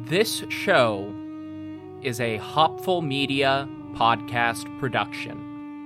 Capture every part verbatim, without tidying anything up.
This show is a Hopful Media podcast production.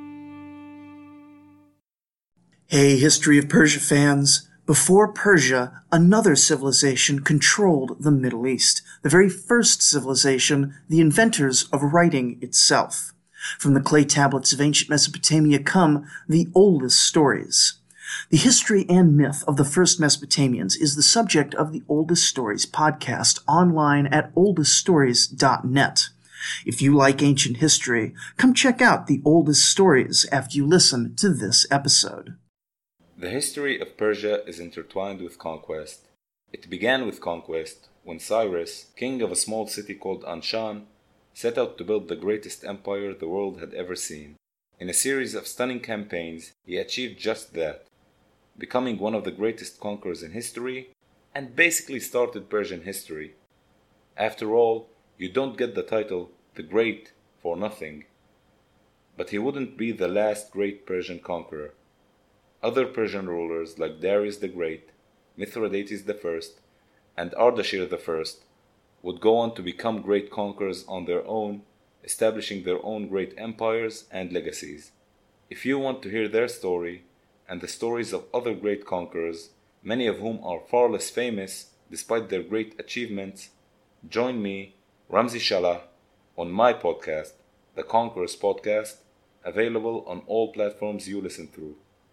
Hey, History of Persia fans. Before Persia, another civilization controlled the Middle East. The very first civilization, the inventors of writing itself. From the clay tablets of ancient Mesopotamia come the oldest stories. The history and myth of the first Mesopotamians is the subject of the Oldest Stories podcast online at oldest stories dot net. If you like ancient history, come check out the Oldest Stories after you listen to this episode. The history of Persia is intertwined with conquest. It began with conquest when Cyrus, king of a small city called Anshan, set out to build the greatest empire the world had ever seen. In a series of stunning campaigns, he achieved just that, becoming one of the greatest conquerors in history, and basically started Persian history. After all, you don't get the title the Great for nothing. But he wouldn't be the last great Persian conqueror. Other Persian rulers like Darius the Great, Mithridates the First, and Ardashir the First would go on to become great conquerors on their own, establishing their own great empires and legacies. If you want to hear their story, and the stories of other great conquerors, many of whom are far less famous despite their great achievements, join me, Ramzi Shalah, on my podcast, The Conquerors Podcast, available on all platforms you listen through.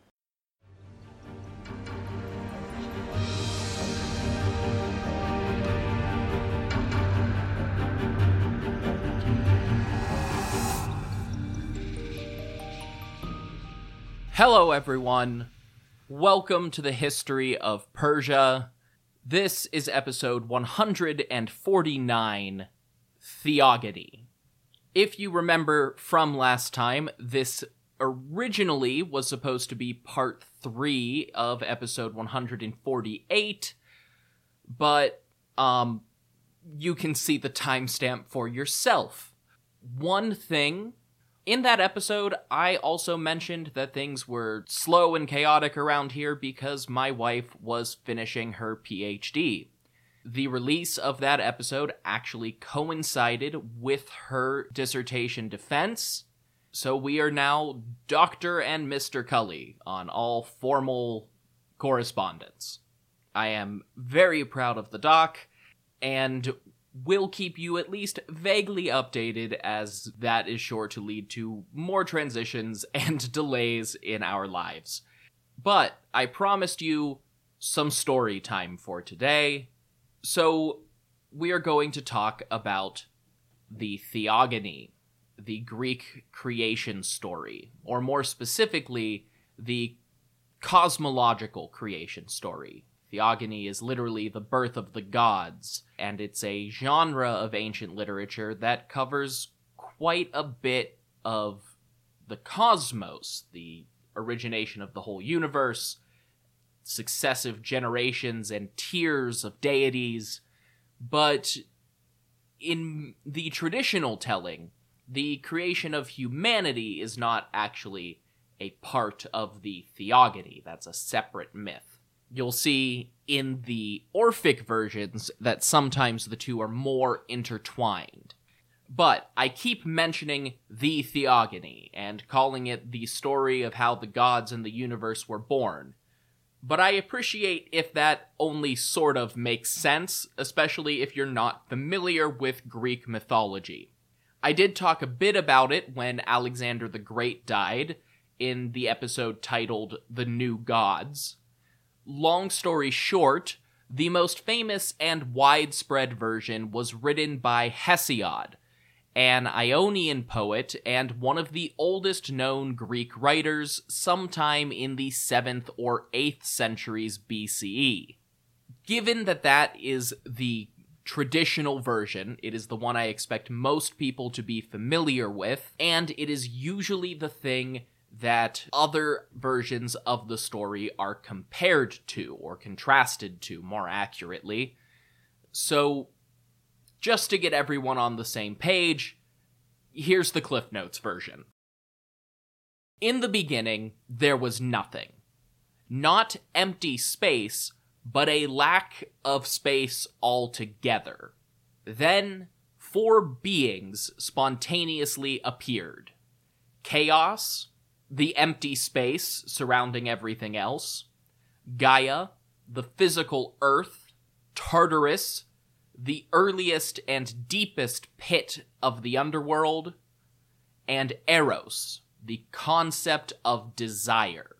Hello, everyone. Welcome to the History of Persia. This is episode one hundred forty-nine, Theogony. If you remember from last time, this originally was supposed to be part three of episode one hundred forty-eight, but um, you can see the timestamp for yourself. One thing. In that episode, I also mentioned that things were slow and chaotic around here because my wife was finishing her P H D. The release of that episode actually coincided with her dissertation defense, so we are now Doctor and Mister Cully on all formal correspondence. I am very proud of the doc, and will keep you at least vaguely updated, as that is sure to lead to more transitions and delays in our lives. But I promised you some story time for today, so we are going to talk about the Theogony, the Greek creation story, or more specifically, the cosmological creation story. Theogony is literally the birth of the gods, and it's a genre of ancient literature that covers quite a bit of the cosmos, the origination of the whole universe, successive generations and tiers of deities. But in the traditional telling, the creation of humanity is not actually a part of the Theogony. That's a separate myth. You'll see in the Orphic versions that sometimes the two are more intertwined. But I keep mentioning the Theogony and calling it the story of how the gods and the universe were born. But I appreciate if that only sort of makes sense, especially if you're not familiar with Greek mythology. I did talk a bit about it when Alexander the Great died in the episode titled The New Gods. Long story short, the most famous and widespread version was written by Hesiod, an Ionian poet and one of the oldest known Greek writers sometime in the seventh or eighth centuries B C E. Given that that is the traditional version, it is the one I expect most people to be familiar with, and it is usually the thing that other versions of the story are compared to, or contrasted to, more accurately. So, just to get everyone on the same page, here's the Cliff Notes version. In the beginning, there was nothing. Not empty space, but a lack of space altogether. Then, four beings spontaneously appeared. Chaos, the empty space surrounding everything else. Gaia, the physical earth. Tartarus, the earliest and deepest pit of the underworld. And Eros, the concept of desire.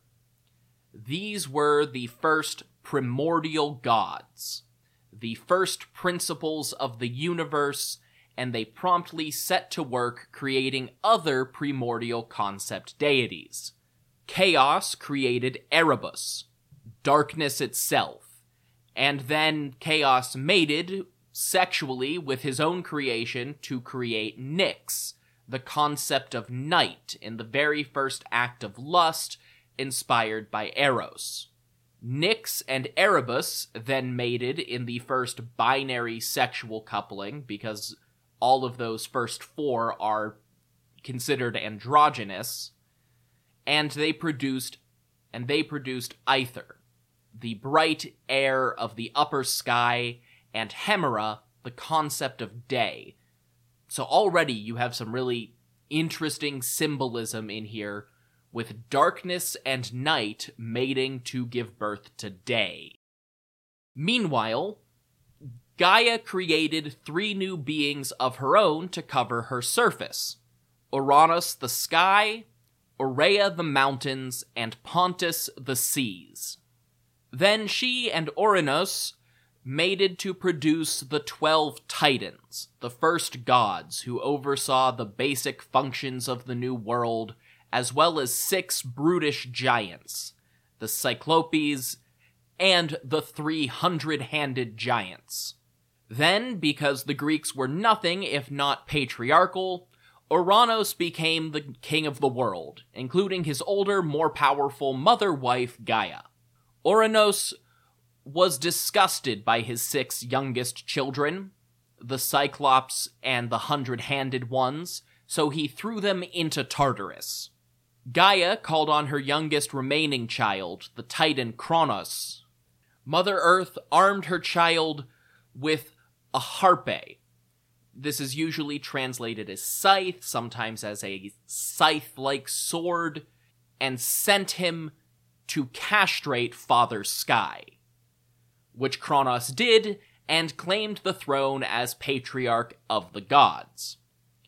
These were the first primordial gods, the first principles of the universe, and they promptly set to work creating other primordial concept deities. Chaos created Erebus, darkness itself, and then Chaos mated sexually with his own creation to create Nyx, the concept of night in the very first act of lust inspired by Eros. Nyx and Erebus then mated in the first binary sexual coupling, because all of those first four are considered androgynous, and they produced and they produced Aether, the bright air of the upper sky, and Hemera, the concept of day. So already you have some really interesting symbolism in here, with darkness and night mating to give birth to day. Meanwhile, Gaia created three new beings of her own to cover her surface: Uranus the sky, Aurea the mountains, and Pontus the seas. Then she and Ouranos mated to produce the twelve Titans, the first gods who oversaw the basic functions of the new world, as well as six brutish giants, the Cyclopes, and the three hundred-handed giants. Then, because the Greeks were nothing if not patriarchal, Ouranos became the king of the world, including his older, more powerful mother-wife Gaia. Ouranos was disgusted by his six youngest children, the Cyclops and the hundred-handed ones, so he threw them into Tartarus. Gaia called on her youngest remaining child, the Titan Kronos. Mother Earth armed her child with a harpe. This is usually translated as scythe, sometimes as a scythe-like sword, and sent him to castrate Father Sky, which Kronos did, and claimed the throne as patriarch of the gods.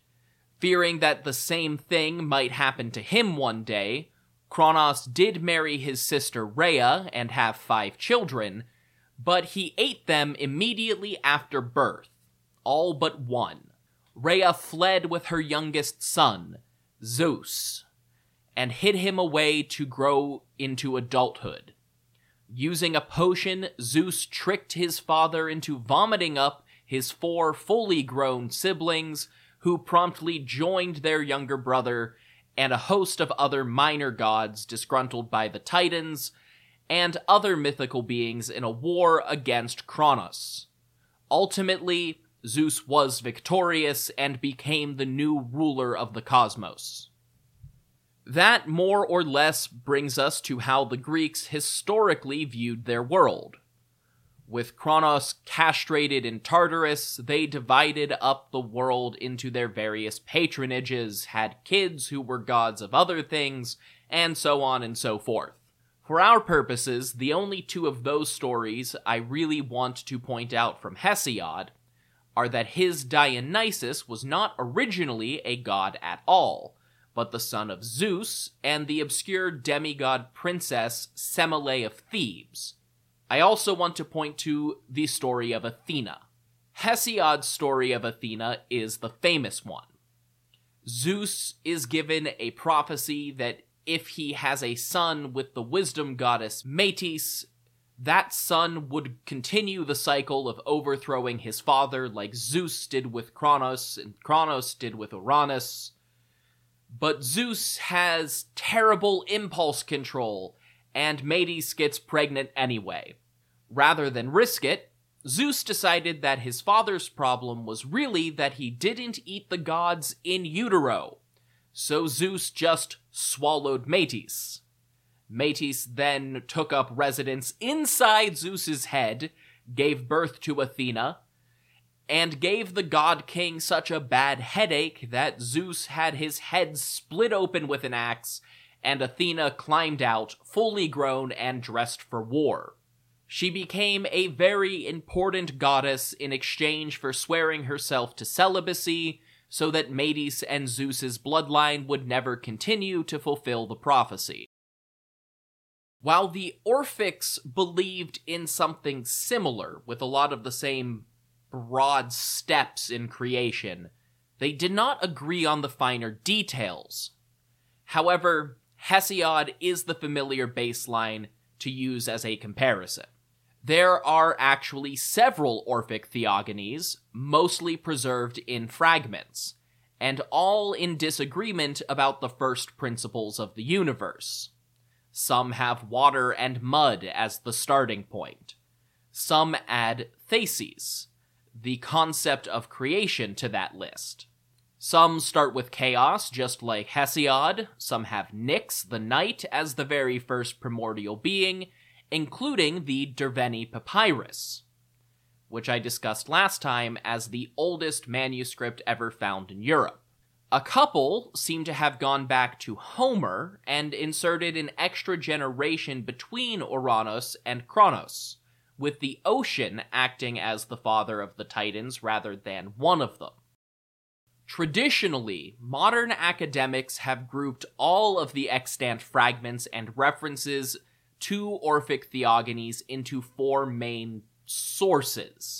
Fearing that the same thing might happen to him one day, Kronos did marry his sister Rhea and have five children, but he ate them immediately after birth, all but one. Rhea fled with her youngest son, Zeus, and hid him away to grow into adulthood. Using a potion, Zeus tricked his father into vomiting up his four fully grown siblings, who promptly joined their younger brother and a host of other minor gods disgruntled by the Titans and other mythical beings in a war against Kronos. Ultimately, Zeus was victorious and became the new ruler of the cosmos. That more or less brings us to how the Greeks historically viewed their world. With Kronos castrated in Tartarus, they divided up the world into their various patronages, had kids who were gods of other things, and so on and so forth. For our purposes, the only two of those stories I really want to point out from Hesiod are that his Dionysus was not originally a god at all, but the son of Zeus and the obscure demigod princess Semele of Thebes. I also want to point to the story of Athena. Hesiod's story of Athena is the famous one. Zeus is given a prophecy that if he has a son with the wisdom goddess Metis, that son would continue the cycle of overthrowing his father like Zeus did with Kronos and Kronos did with Uranus. But Zeus has terrible impulse control, and Metis gets pregnant anyway. Rather than risk it, Zeus decided that his father's problem was really that he didn't eat the gods in utero. So Zeus just swallowed Metis. Metis then took up residence inside Zeus's head, gave birth to Athena, and gave the god king such a bad headache that Zeus had his head split open with an axe, and Athena climbed out, fully grown and dressed for war. She became a very important goddess in exchange for swearing herself to celibacy, so that Medes and Zeus's bloodline would never continue to fulfill the prophecy. While the Orphics believed in something similar, with a lot of the same broad steps in creation, they did not agree on the finer details. However, Hesiod is the familiar baseline to use as a comparison. There are actually several Orphic theogonies, mostly preserved in fragments, and all in disagreement about the first principles of the universe. Some have water and mud as the starting point. Some add Theses, the concept of creation, to that list. Some start with chaos, just like Hesiod. Some have Nyx, the night, as the very first primordial being, including the Derveni Papyrus, which I discussed last time as the oldest manuscript ever found in Europe. A couple seem to have gone back to Homer and inserted an extra generation between Uranus and Kronos, with the ocean acting as the father of the Titans rather than one of them. Traditionally, modern academics have grouped all of the extant fragments and references to Orphic theogonies into four main sources.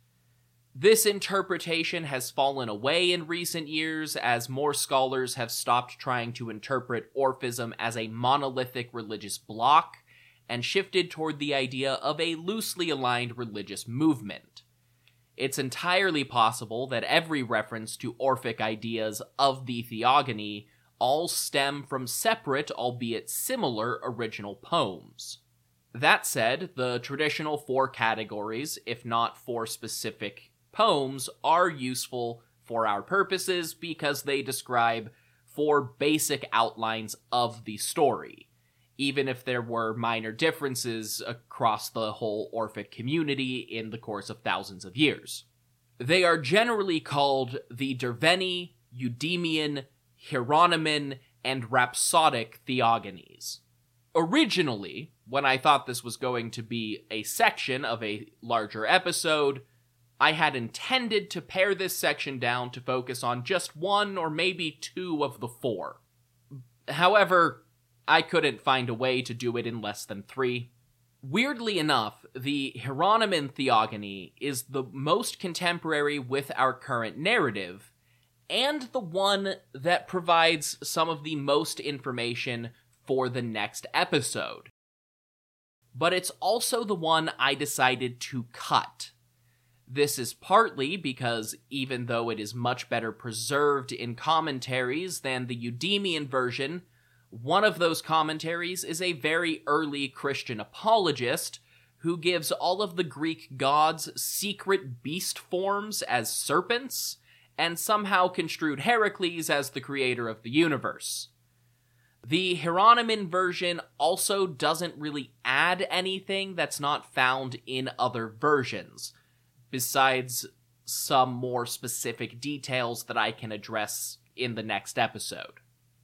This interpretation has fallen away in recent years as more scholars have stopped trying to interpret Orphism as a monolithic religious bloc and shifted toward the idea of a loosely aligned religious movement. It's entirely possible that every reference to Orphic ideas of the theogony all stem from separate, albeit similar, original poems. That said, the traditional four categories, if not four specific poems, are useful for our purposes because they describe four basic outlines of the story, even if there were minor differences across the whole Orphic community in the course of thousands of years. They are generally called the Derveni, Eudemian, Hieronyman, and Rhapsodic theogonies. Originally, when I thought this was going to be a section of a larger episode, I had intended to pare this section down to focus on just one or maybe two of the four. However, I couldn't find a way to do it in less than three. Weirdly enough, the Hieronyman theogony is the most contemporary with our current narrative, and the one that provides some of the most information for the next episode. But it's also the one I decided to cut. This is partly because even though it is much better preserved in commentaries than the Eudemian version, one of those commentaries is a very early Christian apologist who gives all of the Greek gods secret beast forms as serpents, and somehow construed Heracles as the creator of the universe. The Hieronyman version also doesn't really add anything that's not found in other versions, besides some more specific details that I can address in the next episode.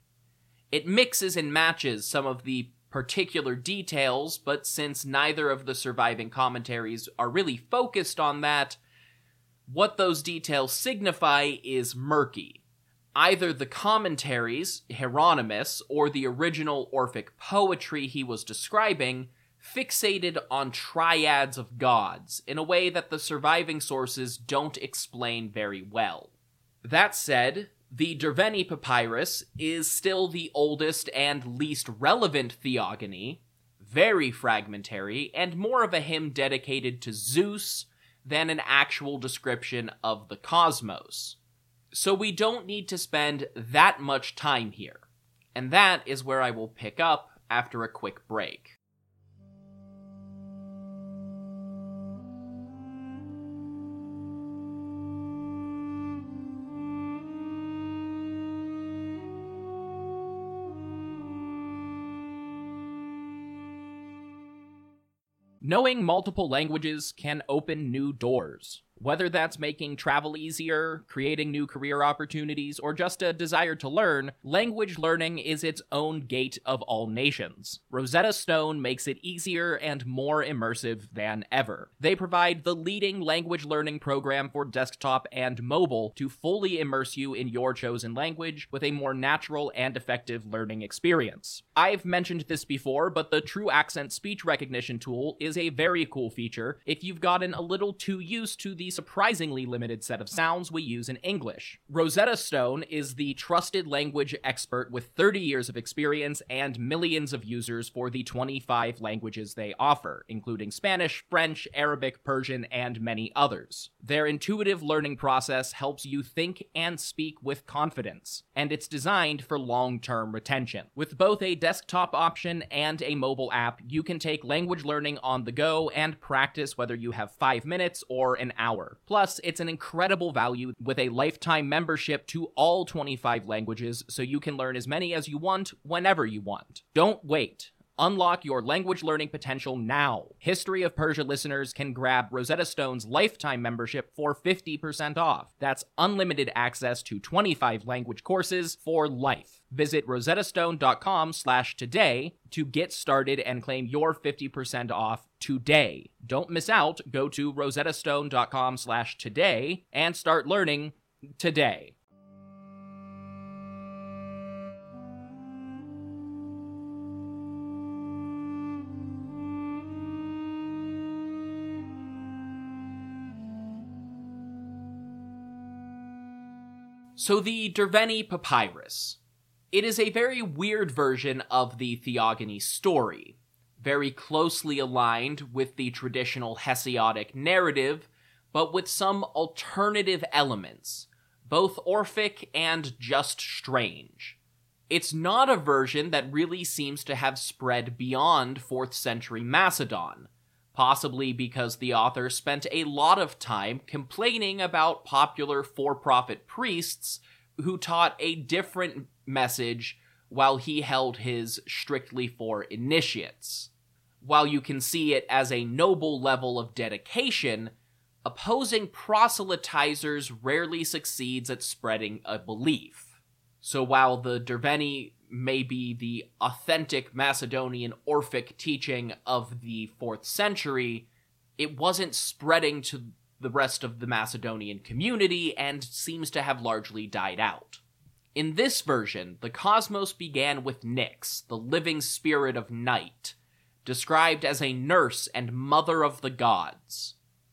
It mixes and matches some of the particular details, but since neither of the surviving commentaries are really focused on that, what those details signify is murky. Either the commentaries, Hieronymus, or the original Orphic poetry he was describing fixated on triads of gods in a way that the surviving sources don't explain very well. That said, the Derveni Papyrus is still the oldest and least relevant theogony, very fragmentary, and more of a hymn dedicated to Zeus than an actual description of the cosmos. So we don't need to spend that much time here, and that is where I will pick up after a quick break. Knowing multiple languages can open new doors. Whether that's making travel easier, creating new career opportunities, or just a desire to learn, language learning is its own gate of all nations. Rosetta Stone makes it easier and more immersive than ever. They provide the leading language learning program for desktop and mobile to fully immerse you in your chosen language with a more natural and effective learning experience. I've mentioned this before, but the True Accent speech recognition tool is a very cool feature if you've gotten a little too used to the surprisingly limited set of sounds we use in English. Rosetta Stone is the trusted language expert with thirty years of experience and millions of users for the twenty-five languages they offer, including Spanish, French, Arabic, Persian, and many others. Their intuitive learning process helps you think and speak with confidence, and it's designed for long-term retention. With both a desktop option and a mobile app, you can take language learning on the go and practice whether you have five minutes or an hour. Plus, it's an incredible value with a lifetime membership to all twenty-five languages, so you can learn as many as you want, whenever you want. Don't wait. Unlock your language learning potential now. History of Persia listeners can grab Rosetta Stone's lifetime membership for fifty percent off. That's unlimited access to twenty-five language courses for life. Visit rosettastone.com slash today to get started and claim your fifty percent off today. Don't miss out. Go to rosettastone.com slash today and start learning today. So the Derveni Papyrus. It is a very weird version of the Theogony story, very closely aligned with the traditional Hesiodic narrative, but with some alternative elements, both Orphic and just strange. It's not a version that really seems to have spread beyond fourth century Macedon, possibly because the author spent a lot of time complaining about popular for-profit priests who taught a different message while he held his strictly for initiates. While you can see it as a noble level of dedication, opposing proselytizers rarely succeeds at spreading a belief. So while the Derveni may be the authentic Macedonian Orphic teaching of the fourth century, it wasn't spreading to the rest of the Macedonian community and seems to have largely died out. In this version, the cosmos began with Nyx, the living spirit of night, described as a nurse and mother of the gods.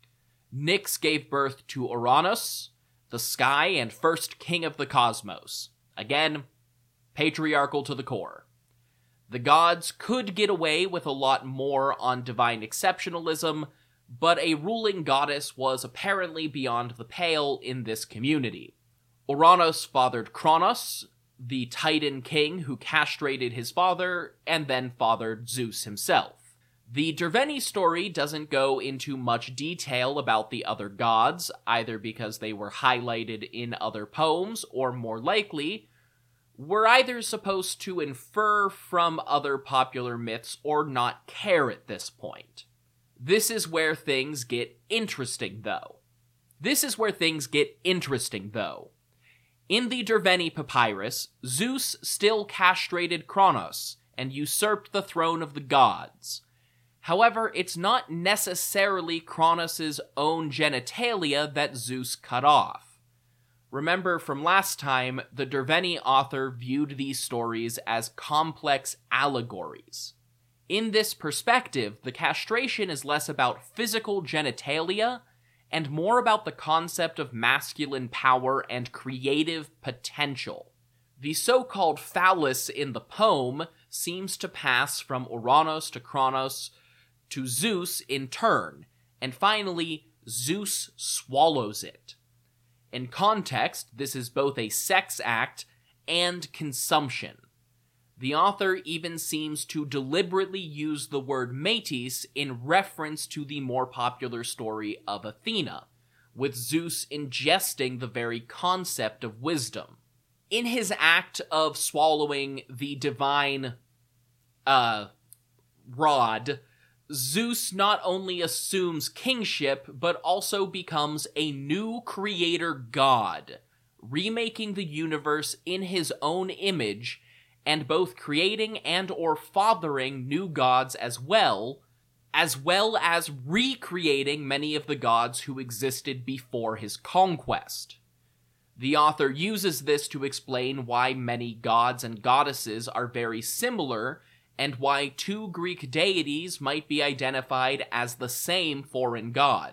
Nyx gave birth to Uranus, the sky and first king of the cosmos. Again, patriarchal to the core. The gods could get away with a lot more on divine exceptionalism, but a ruling goddess was apparently beyond the pale in this community. Uranus fathered Kronos, the Titan king who castrated his father, and then fathered Zeus himself. The Derveni story doesn't go into much detail about the other gods, either because they were highlighted in other poems, or more likely, were either supposed to infer from other popular myths or not care at this point. This is where things get interesting, though. This is where things get interesting, though. In the Derveni Papyrus, Zeus still castrated Kronos and usurped the throne of the gods. However, it's not necessarily Kronos' own genitalia that Zeus cut off. Remember from last time, the Derveni author viewed these stories as complex allegories. In this perspective, the castration is less about physical genitalia and more about the concept of masculine power and creative potential. The so-called phallus in the poem seems to pass from Uranus to Kronos to Zeus in turn, and finally, Zeus swallows it. In context, this is both a sex act and consumption. The author even seems to deliberately use the word metis in reference to the more popular story of Athena, with Zeus ingesting the very concept of wisdom. In his act of swallowing the divine uh, rod, Zeus not only assumes kingship, but also becomes a new creator god, remaking the universe in his own image, and both creating and or fathering new gods as well, as well as recreating many of the gods who existed before his conquest. The author uses this to explain why many gods and goddesses are very similar, and why two Greek deities might be identified as the same foreign god.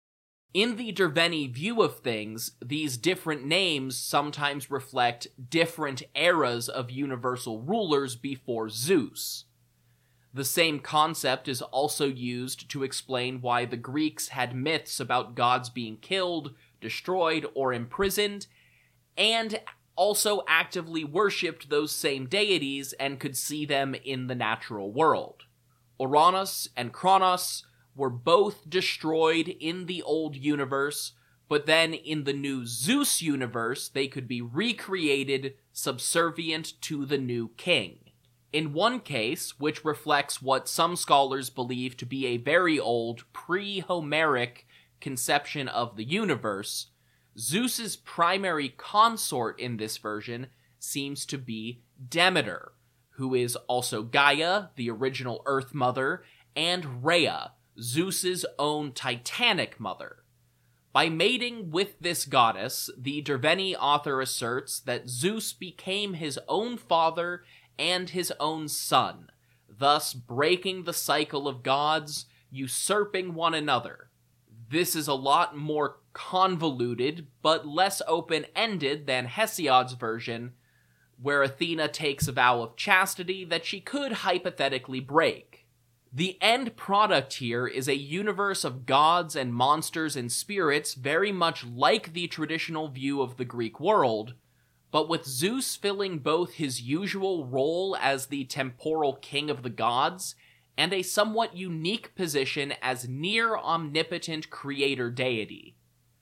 In the Derveni view of things, these different names sometimes reflect different eras of universal rulers before Zeus. The same concept is also used to explain why the Greeks had myths about gods being killed, destroyed, or imprisoned, and also actively worshipped those same deities and could see them in the natural world. Uranus and Kronos were both destroyed in the old universe, but then in the new Zeus universe they could be recreated subservient to the new king. In one case, which reflects what some scholars believe to be a very old, pre-Homeric conception of the universe, Zeus's primary consort in this version seems to be Demeter, who is also Gaia, the original Earth Mother, and Rhea, Zeus's own Titanic mother. By mating with this goddess, the Derveni author asserts that Zeus became his own father and his own son, thus breaking the cycle of gods, usurping one another. This is a lot more convoluted, but less open-ended than Hesiod's version, where Athena takes a vow of chastity that she could hypothetically break. The end product here is a universe of gods and monsters and spirits very much like the traditional view of the Greek world, but with Zeus filling both his usual role as the temporal king of the gods and a somewhat unique position as near-omnipotent creator deity.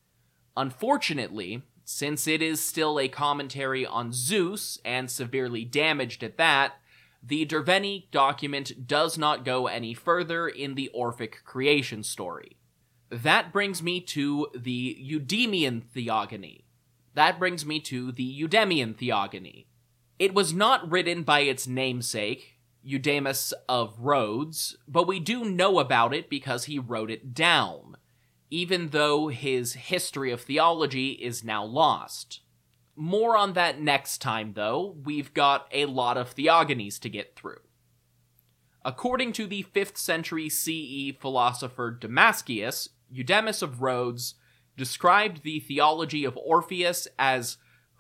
Unfortunately, since it is still a commentary on Zeus, and severely damaged at that, the Derveni document does not go any further in the Orphic creation story. That brings me to the Eudemian Theogony. That brings me to the Eudemian Theogony. It was not written by its namesake, Eudemus of Rhodes, but we do know about it because he wrote it down, even though his history of theology is now lost. More on that next time, though. We've got a lot of theogonies to get through. According to the fifth century C E philosopher Damascius, Eudemus of Rhodes described the theology of Orpheus as,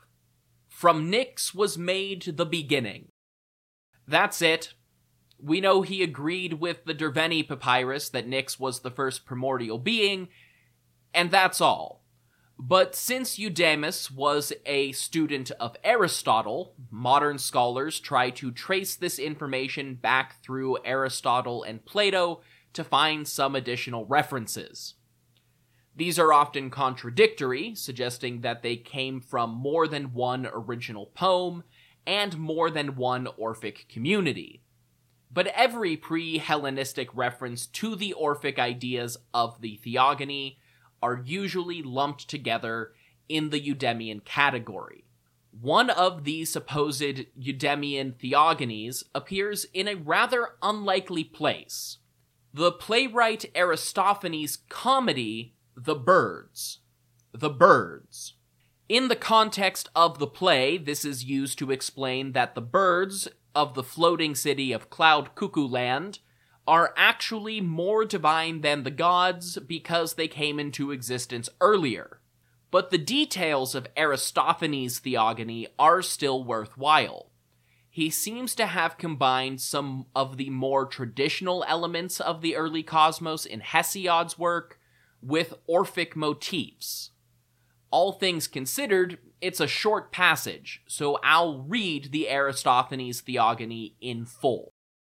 "From Nyx was made the beginning." That's it. We know he agreed with the Derveni papyrus that Nyx was the first primordial being, and that's all. But since Eudemus was a student of Aristotle, modern scholars try to trace this information back through Aristotle and Plato to find some additional references. These are often contradictory, suggesting that they came from more than one original poem and more than one Orphic community. But every pre-Hellenistic reference to the Orphic ideas of the theogony are usually lumped together in the Eudemian category. One of these supposed Eudemian theogonies appears in a rather unlikely place: the playwright Aristophanes' comedy, The Birds. The Birds. In the context of the play, this is used to explain that the birds of the floating city of Cloud Cuckoo Land are actually more divine than the gods because they came into existence earlier. But the details of Aristophanes' theogony are still worthwhile. He seems to have combined some of the more traditional elements of the early cosmos in Hesiod's work with Orphic motifs. All things considered, it's a short passage, so I'll read the Aristophanes theogony in full.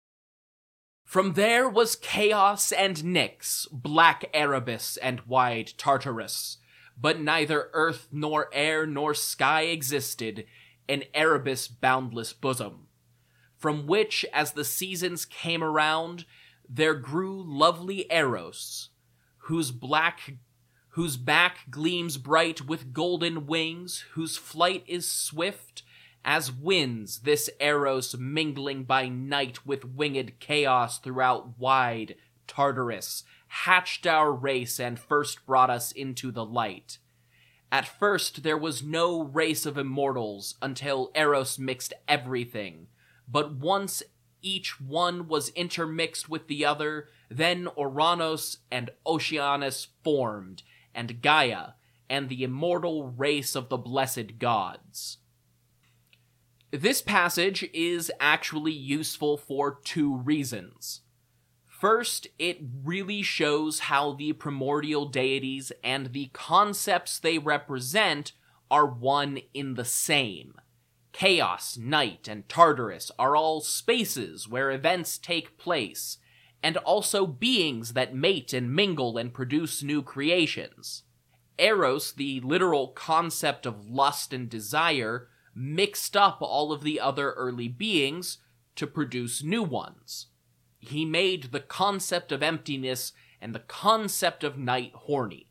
From there was chaos and Nyx, black Erebus and wide Tartarus, but neither earth nor air nor sky existed, an Erebus' boundless bosom, from which, as the seasons came around, there grew lovely Eros, whose black whose back gleams bright with golden wings, whose flight is swift as winds, this Eros mingling by night with winged chaos throughout wide Tartarus, hatched our race and first brought us into the light. At first there was no race of immortals until Eros mixed everything, but once each one was intermixed with the other, then Oranos and Oceanus formed, and Gaia, and the immortal race of the blessed gods. This passage is actually useful for two reasons. First, it really shows how the primordial deities and the concepts they represent are one in the same. Chaos, night, and Tartarus are all spaces where events take place, and also beings that mate and mingle and produce new creations. Eros, the literal concept of lust and desire, mixed up all of the other early beings to produce new ones. He made the concept of emptiness and the concept of night horny.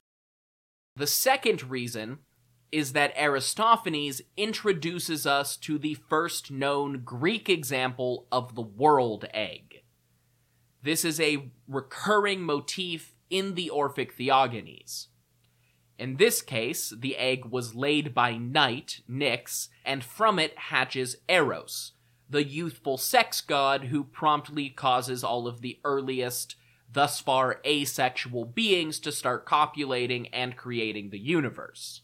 The second reason is that Aristophanes introduces us to the first known Greek example of the world egg. This is a recurring motif in the Orphic Theogonies. In this case, the egg was laid by Night, Nyx, and from it hatches Eros, the youthful sex god who promptly causes all of the earliest, thus far asexual beings to start copulating and creating the universe.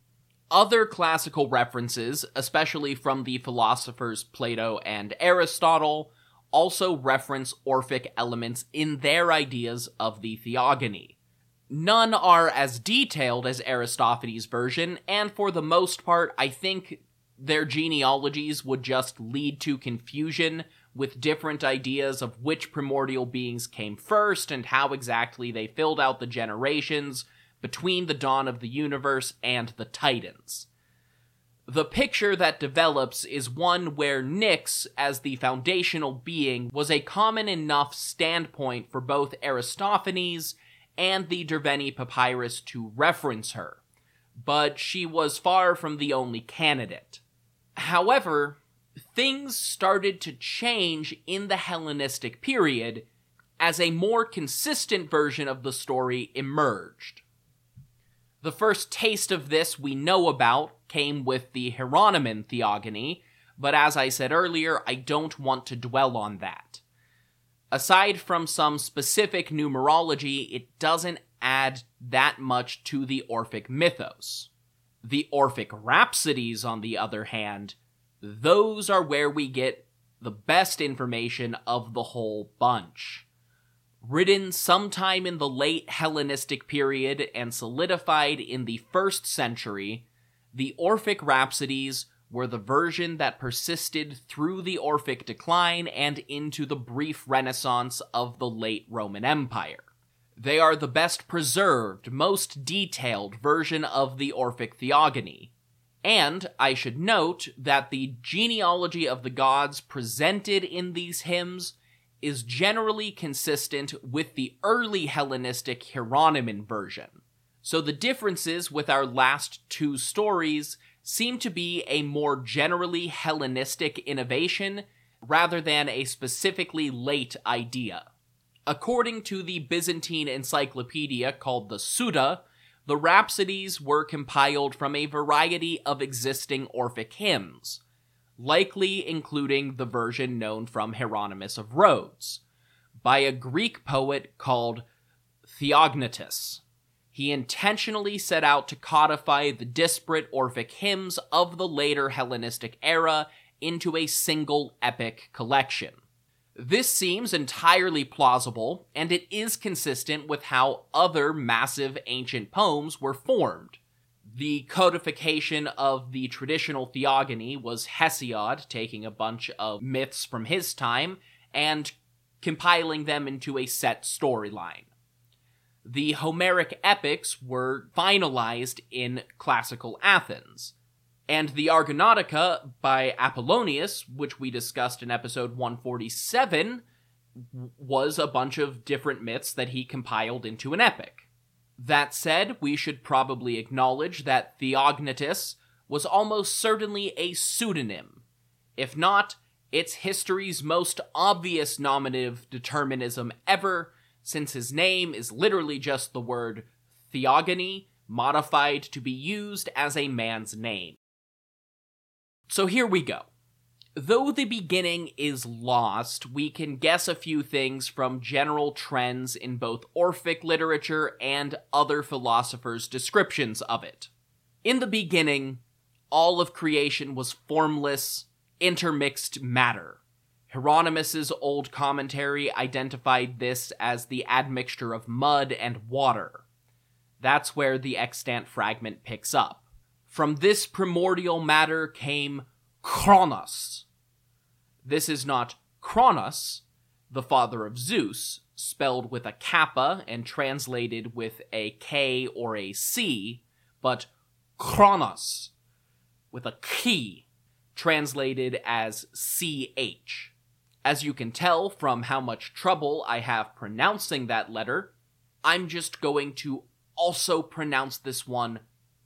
Other classical references, especially from the philosophers Plato and Aristotle, also reference Orphic elements in their ideas of the theogony. None are as detailed as Aristophanes' version, and for the most part, I think their genealogies would just lead to confusion with different ideas of which primordial beings came first and how exactly they filled out the generations between the dawn of the universe and the Titans. The picture that develops is one where Nyx, as the foundational being, was a common enough standpoint for both Aristophanes and the Derveni Papyrus to reference her, but she was far from the only candidate. However, things started to change in the Hellenistic period as a more consistent version of the story emerged. The first taste of this we know about came with the Hieronyman Theogony, but as I said earlier, I don't want to dwell on that. Aside from some specific numerology, it doesn't add that much to the Orphic mythos. The Orphic Rhapsodies, on the other hand, those are where we get the best information of the whole bunch. Written sometime in the late Hellenistic period and solidified in the first century, the Orphic Rhapsodies were the version that persisted through the Orphic decline and into the brief renaissance of the late Roman Empire. They are the best preserved, most detailed version of the Orphic Theogony. And I should note that the genealogy of the gods presented in these hymns is generally consistent with the early Hellenistic Hieronyman version. So the differences with our last two stories seem to be a more generally Hellenistic innovation rather than a specifically late idea. According to the Byzantine encyclopedia called the Suda, the Rhapsodies were compiled from a variety of existing Orphic hymns, likely including the version known from Hieronymus of Rhodes, by a Greek poet called Theognetus. He intentionally set out to codify the disparate Orphic hymns of the later Hellenistic era into a single epic collection. This seems entirely plausible, and it is consistent with how other massive ancient poems were formed. The codification of the traditional theogony was Hesiod taking a bunch of myths from his time and compiling them into a set storyline. The Homeric epics were finalized in classical Athens, and the Argonautica by Apollonius, which we discussed in episode one forty-seven, was a bunch of different myths that he compiled into an epic. That said, we should probably acknowledge that Theognatus was almost certainly a pseudonym. If not, it's history's most obvious nominative determinism ever, since his name is literally just the word theogony, modified to be used as a man's name. So here we go. Though the beginning is lost, we can guess a few things from general trends in both Orphic literature and other philosophers' descriptions of it. In the beginning, all of creation was formless, intermixed matter. Hieronymus's old commentary identified this as the admixture of mud and water. That's where the extant fragment picks up. From this primordial matter came Kronos. This is not Kronos, the father of Zeus, spelled with a kappa and translated with a K or a C, but Kronos, with a K, translated as C H. As you can tell from how much trouble I have pronouncing that letter, I'm just going to also pronounce this one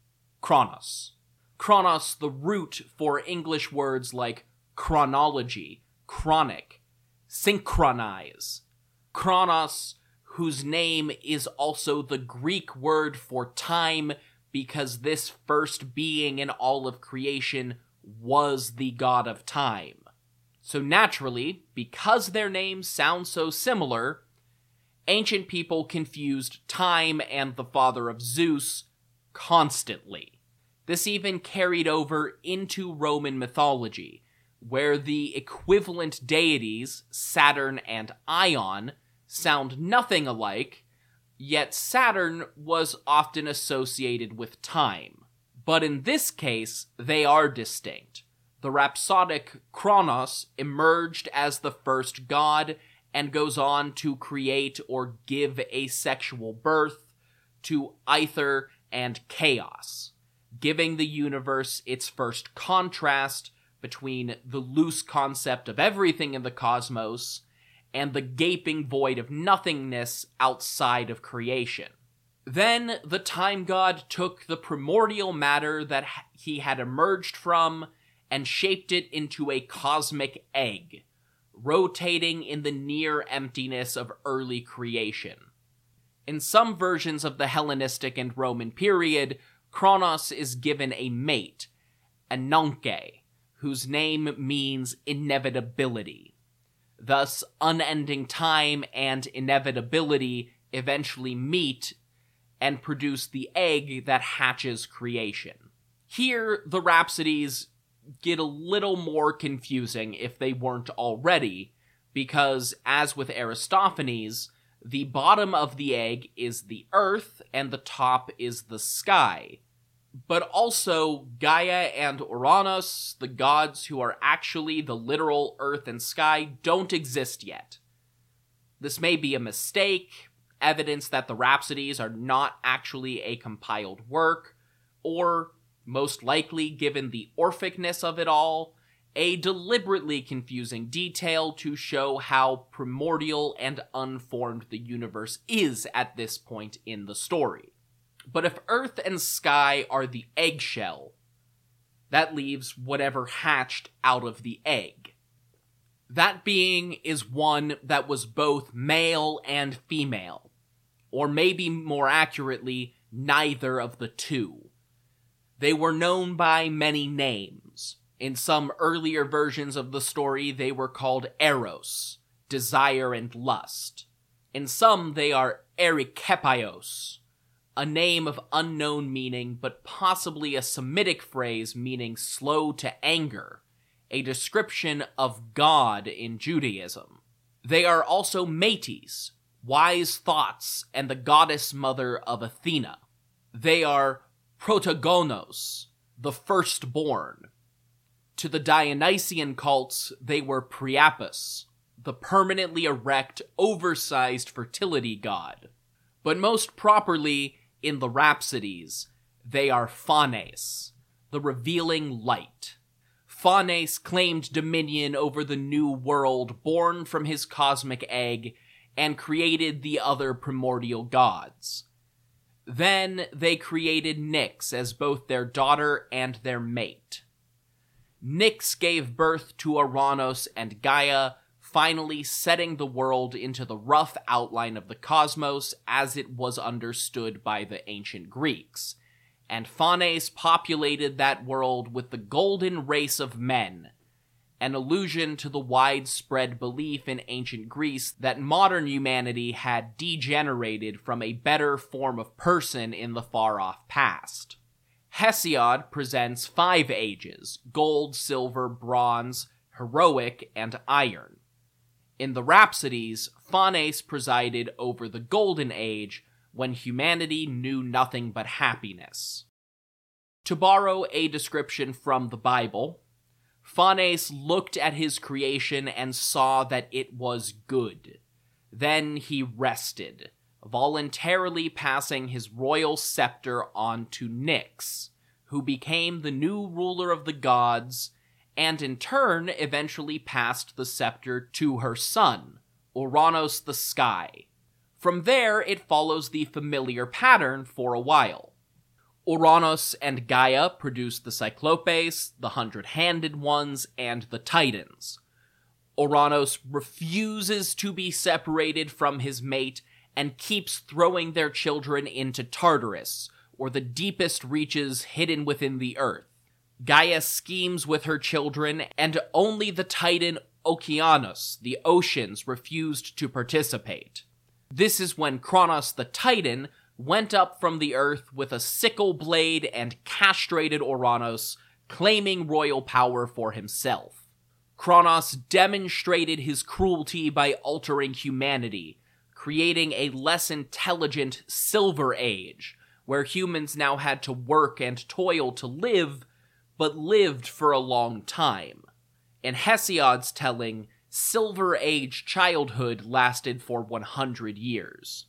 Kronos. Kronos, the root for English words like chronology, chronic, synchronize. Kronos, whose name is also the Greek word for time, because this first being in all of creation was the god of time. So naturally, because their names sound so similar, ancient people confused time and the father of Zeus constantly. This even carried over into Roman mythology, where the equivalent deities, Saturn and Ion, sound nothing alike, yet Saturn was often associated with time. But in this case, they are distinct. The rhapsodic Kronos emerged as the first god and goes on to create or give asexual birth to Aether and Chaos, giving the universe its first contrast between the loose concept of everything in the cosmos and the gaping void of nothingness outside of creation. Then the time god took the primordial matter that he had emerged from and shaped it into a cosmic egg, rotating in the near emptiness of early creation. In some versions of the Hellenistic and Roman period, Kronos is given a mate, Ananke, whose name means inevitability. Thus, unending time and inevitability eventually meet and produce the egg that hatches creation. Here, the Rhapsodies get a little more confusing if they weren't already, because, as with Aristophanes, the bottom of the egg is the earth and the top is the sky. But also, Gaia and Uranus, the gods who are actually the literal earth and sky, don't exist yet. This may be a mistake, evidence that the Rhapsodies are not actually a compiled work, or, most likely given the Orphicness of it all, a deliberately confusing detail to show how primordial and unformed the universe is at this point in the story. But if earth and sky are the eggshell, that leaves whatever hatched out of the egg. That being is one that was both male and female, or maybe more accurately, neither of the two. They were known by many names. In some earlier versions of the story, they were called Eros, desire and lust. In some, they are Erikepaios, a name of unknown meaning, but possibly a Semitic phrase meaning slow to anger, a description of God in Judaism. They are also Metis, wise thoughts, and the goddess mother of Athena. They are Protagonos, the firstborn. To the Dionysian cults, they were Priapus, the permanently erect, oversized fertility god. But most properly, in the Rhapsodies, they are Phanes, the revealing light. Phanes claimed dominion over the new world born from his cosmic egg and created the other primordial gods. Then they created Nyx as both their daughter and their mate. Nyx gave birth to Ouranos and Gaia, finally setting the world into the rough outline of the cosmos as it was understood by the ancient Greeks, and Phanes populated that world with the golden race of men, an allusion to the widespread belief in ancient Greece that modern humanity had degenerated from a better form of person in the far-off past. Hesiod presents five ages: gold, silver, bronze, heroic, and iron. In the Rhapsodies, Phanes presided over the Golden Age, when humanity knew nothing but happiness. To borrow a description from the Bible, Phanes looked at his creation and saw that it was good. Then he rested, voluntarily passing his royal scepter on to Nyx, who became the new ruler of the gods, and in turn eventually passed the scepter to her son, Ouranos the Sky. From there, it follows the familiar pattern for a while. Ouranos and Gaia produce the Cyclopes, the Hundred-Handed Ones, and the Titans. Ouranos refuses to be separated from his mate and keeps throwing their children into Tartarus, or the deepest reaches hidden within the earth. Gaia schemes with her children, and only the Titan Okeanos, the oceans, refused to participate. This is when Kronos the Titan went up from the earth with a sickle blade and castrated Ouranos, claiming royal power for himself. Kronos demonstrated his cruelty by altering humanity, creating a less intelligent Silver Age, where humans now had to work and toil to live, but lived for a long time. In Hesiod's telling, Silver Age childhood lasted for one hundred years.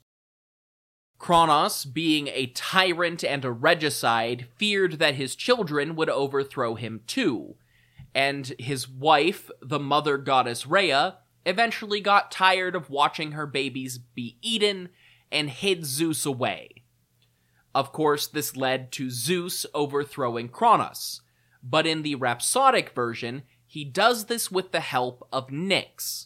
Kronos, being a tyrant and a regicide, feared that his children would overthrow him too, and his wife, the mother goddess Rhea, eventually got tired of watching her babies be eaten and hid Zeus away. Of course, this led to Zeus overthrowing Kronos, but in the rhapsodic version, he does this with the help of Nyx.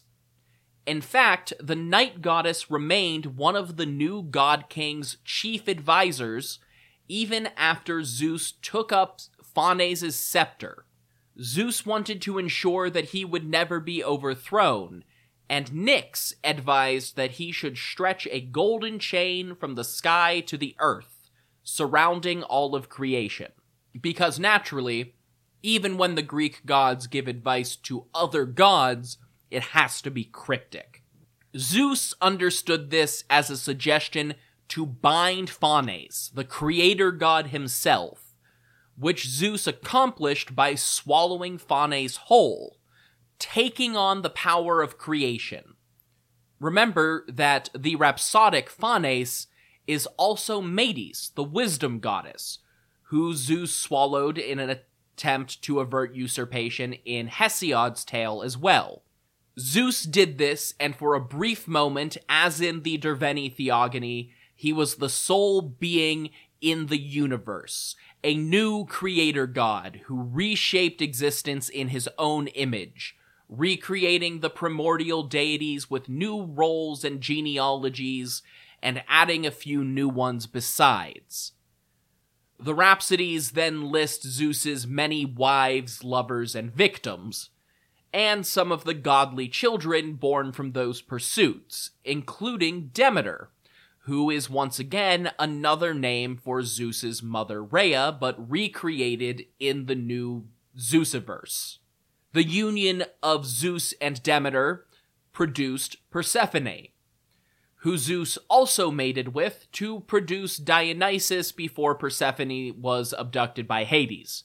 In fact, the night goddess remained one of the new god king's chief advisors even after Zeus took up Phanes' scepter. Zeus wanted to ensure that he would never be overthrown, and Nyx advised that he should stretch a golden chain from the sky to the earth, surrounding all of creation. Because naturally, even when the Greek gods give advice to other gods, it has to be cryptic. Zeus understood this as a suggestion to bind Phanes, the creator god himself, which Zeus accomplished by swallowing Phanes whole, taking on the power of creation. Remember that the rhapsodic Phanes is also Medes, the wisdom goddess, who Zeus swallowed in an attempt to avert usurpation in Hesiod's tale as well. Zeus did this, and for a brief moment, as in the Derveni Theogony, he was the sole being in the universe, a new creator god who reshaped existence in his own image, recreating the primordial deities with new roles and genealogies, and adding a few new ones besides. The Rhapsodies then list Zeus's many wives, lovers, and victims, and some of the godly children born from those pursuits, including Demeter, who is once again another name for Zeus's mother Rhea, but recreated in the new Zeusiverse. The union of Zeus and Demeter produced Persephone, who Zeus also mated with to produce Dionysus before Persephone was abducted by Hades.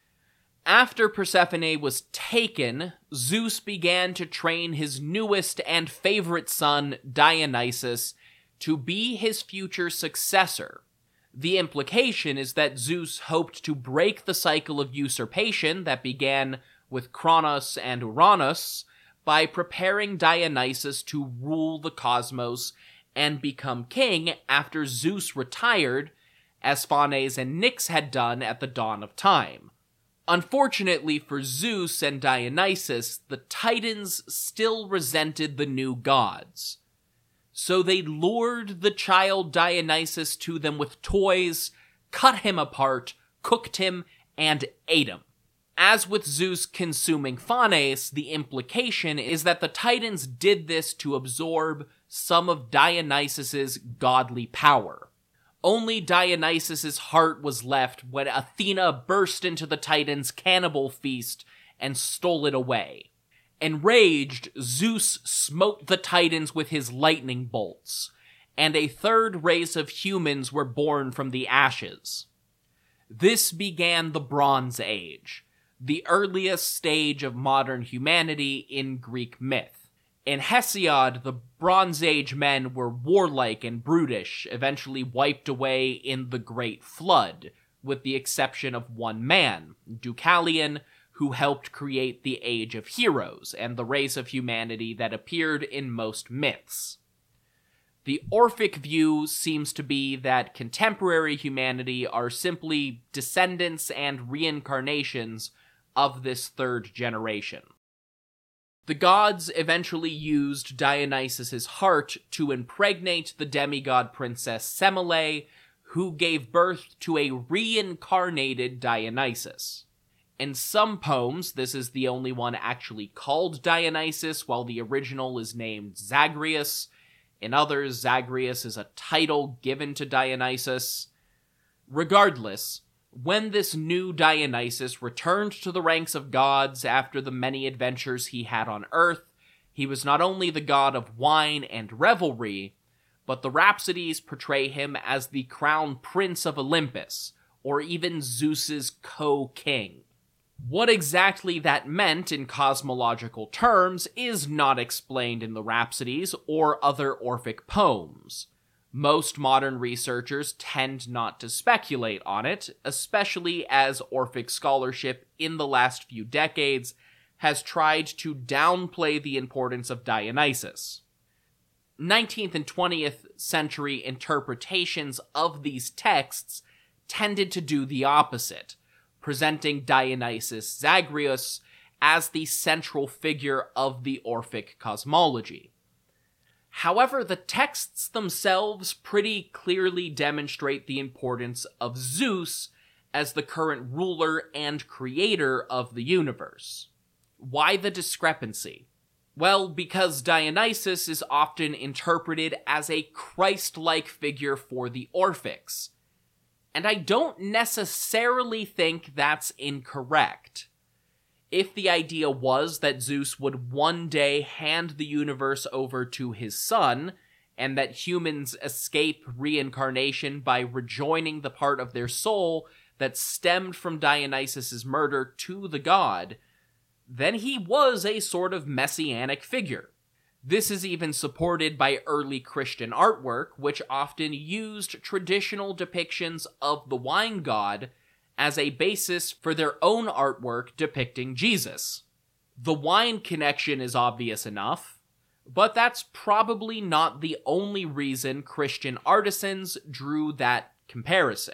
After Persephone was taken, Zeus began to train his newest and favorite son, Dionysus, to be his future successor. The implication is that Zeus hoped to break the cycle of usurpation that began with Kronos and Uranus by preparing Dionysus to rule the cosmos and become king after Zeus retired, as Phanes and Nyx had done at the dawn of time. Unfortunately for Zeus and Dionysus, the Titans still resented the new gods. So they lured the child Dionysus to them with toys, cut him apart, cooked him, and ate him. As with Zeus consuming Phanes, the implication is that the Titans did this to absorb some of Dionysus's godly power. Only Dionysus's heart was left when Athena burst into the Titans' cannibal feast and stole it away. Enraged, Zeus smote the Titans with his lightning bolts, and a third race of humans were born from the ashes. This began the Bronze Age, the earliest stage of modern humanity in Greek myth. In Hesiod, the Bronze Age men were warlike and brutish, eventually wiped away in the Great Flood, with the exception of one man, Deucalion, who helped create the Age of Heroes and the race of humanity that appeared in most myths. The Orphic view seems to be that contemporary humanity are simply descendants and reincarnations of this third generation. The gods eventually used Dionysus's heart to impregnate the demigod princess Semele, who gave birth to a reincarnated Dionysus. In some poems, this is the only one actually called Dionysus, while the original is named Zagreus. In others, Zagreus is a title given to Dionysus. Regardless, when this new Dionysus returned to the ranks of gods after the many adventures he had on Earth, he was not only the god of wine and revelry, but the Rhapsodies portray him as the crown prince of Olympus, or even Zeus's co-king. What exactly that meant in cosmological terms is not explained in the Rhapsodies or other Orphic poems. Most modern researchers tend not to speculate on it, especially as Orphic scholarship in the last few decades has tried to downplay the importance of Dionysus. nineteenth and twentieth century interpretations of these texts tended to do the opposite, presenting Dionysus Zagreus as the central figure of the Orphic cosmology. However, the texts themselves pretty clearly demonstrate the importance of Zeus as the current ruler and creator of the universe. Why the discrepancy? Well, because Dionysus is often interpreted as a Christ-like figure for the Orphics, and I don't necessarily think that's incorrect. If the idea was that Zeus would one day hand the universe over to his son, and that humans escape reincarnation by rejoining the part of their soul that stemmed from Dionysus's murder to the god, then he was a sort of messianic figure. This is even supported by early Christian artwork, which often used traditional depictions of the wine god as a basis for their own artwork depicting Jesus. The wine connection is obvious enough, but that's probably not the only reason Christian artisans drew that comparison.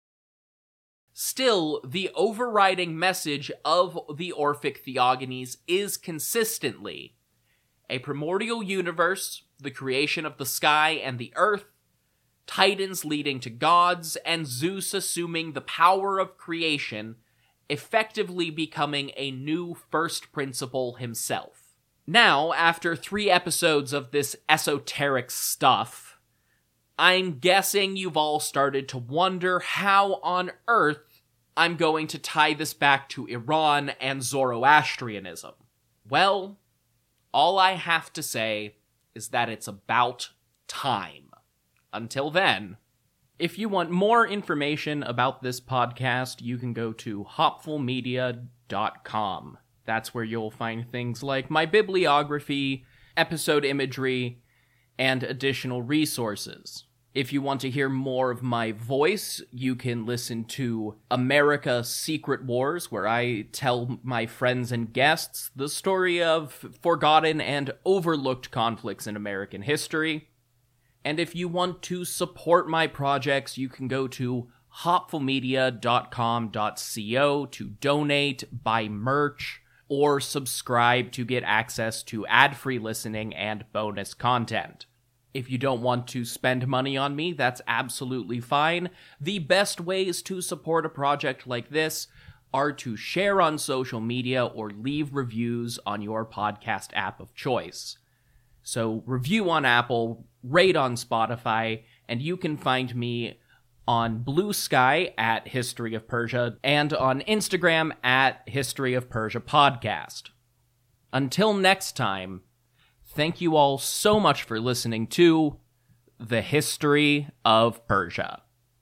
Still, the overriding message of the Orphic theogonies is consistently a primordial universe, the creation of the sky and the earth, Titans leading to gods, and Zeus assuming the power of creation, effectively becoming a new first principle himself. Now, after three episodes of this esoteric stuff, I'm guessing you've all started to wonder how on earth I'm going to tie this back to Iran and Zoroastrianism. Well, all I have to say is that it's about time. Until then, if you want more information about this podcast, you can go to hopful media dot com. That's where you'll find things like my bibliography, episode imagery, and additional resources. If you want to hear more of my voice, you can listen to America Secret Wars, where I tell my friends and guests the story of forgotten and overlooked conflicts in American history. And if you want to support my projects, you can go to hopful media dot com dot co to donate, buy merch, or subscribe to get access to ad-free listening and bonus content. If you don't want to spend money on me, that's absolutely fine. The best ways to support a project like this are to share on social media or leave reviews on your podcast app of choice. So review on Apple, rate on Spotify, and you can find me on Blue Sky at History of Persia and on Instagram at History of Persia Podcast. Until next time, thank you all so much for listening to The History of Persia.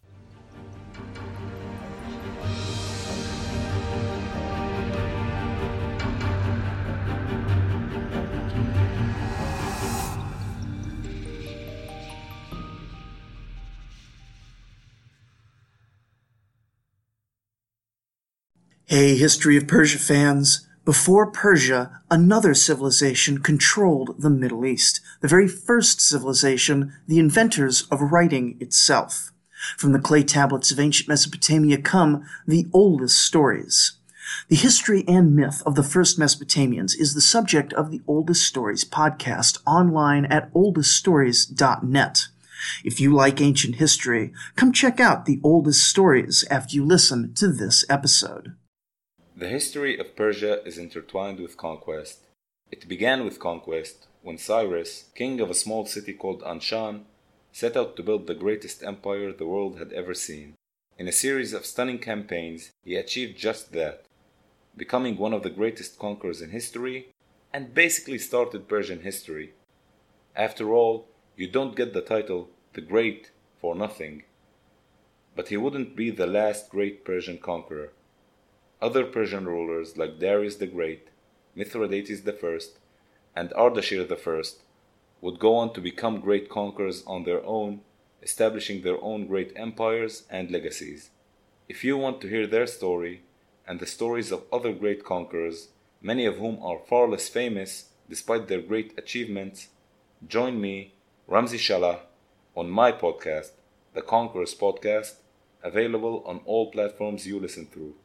Hey, History of Persia fans. Before Persia, another civilization controlled the Middle East, the very first civilization, the inventors of writing itself. From the clay tablets of ancient Mesopotamia come the oldest stories. The history and myth of the first Mesopotamians is the subject of the Oldest Stories podcast online at oldest stories dot net. If you like ancient history, come check out the Oldest Stories after you listen to this episode. The history of Persia is intertwined with conquest. It began with conquest when Cyrus, king of a small city called Anshan, set out to build the greatest empire the world had ever seen. In a series of stunning campaigns, he achieved just that, becoming one of the greatest conquerors in history, and basically started Persian history. After all, you don't get the title the Great for nothing. But he wouldn't be the last great Persian conqueror. Other Persian rulers like Darius the Great, Mithridates the First, and Ardashir the First would go on to become great conquerors on their own, establishing their own great empires and legacies. If you want to hear their story, and the stories of other great conquerors, many of whom are far less famous despite their great achievements, join me, Ramzi Shalah, on my podcast, The Conquerors Podcast, available on all platforms you listen through.